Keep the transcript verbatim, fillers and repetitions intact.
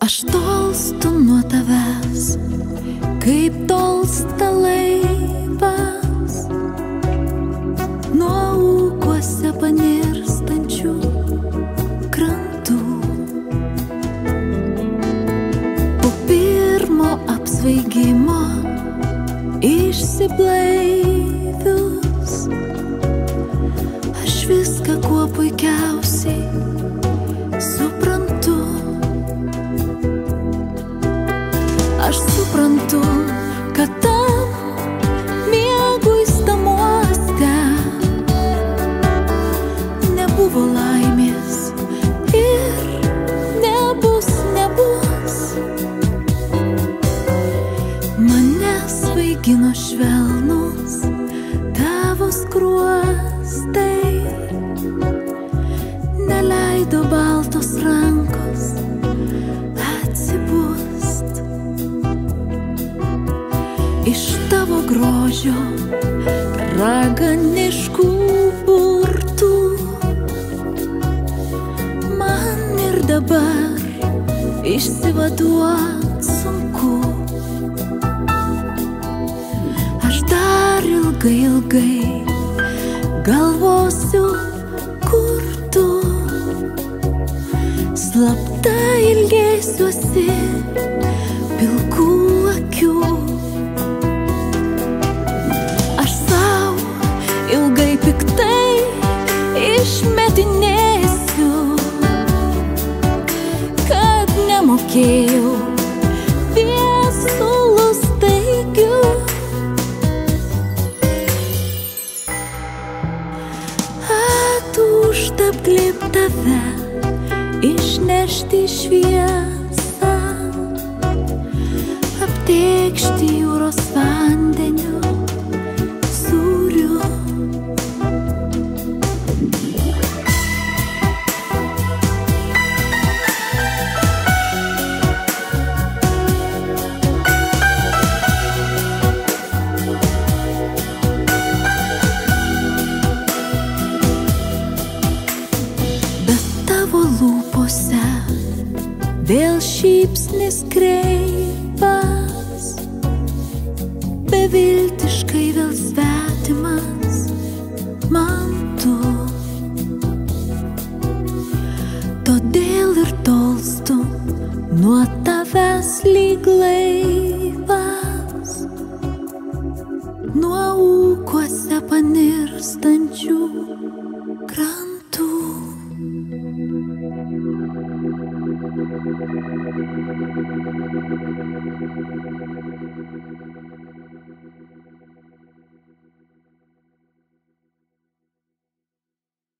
Aš tolstu nuo tavęs, kaip tolsta laivas nuo ūkuose panirstančių krantų. Po pirmo apsvaigimo išsiblaivius, aš viską kuo puikiausiai suprantu. Aš suprantu, kad tam mieguistam uoste nebuvo laimės ir nebus, nebus. Mane svaigino švelnus tavo skruostai, neleido baltos rankos atsibust. Iš tavo grožio raganiškų burtų man ir dabar išsivaduot sunku. Aš dar ilgai, ilgai galvosiu, kur tu. Slapta ilgėsiuosi pilkų akių. Ilgai piktai išmetinėsiu, kad nemokėjau viesulų staigių. Atūžta apglėb tave, išnešti šviesą, aptėkšti jūros vandeniu sūriu. Lūpose vėl šypsnis kreivas, beviltiškai vėl svetimas man tu. Todėl ir tolstu nuo tavęs lyg laivas, nuo ūkuose panirstančių krantų.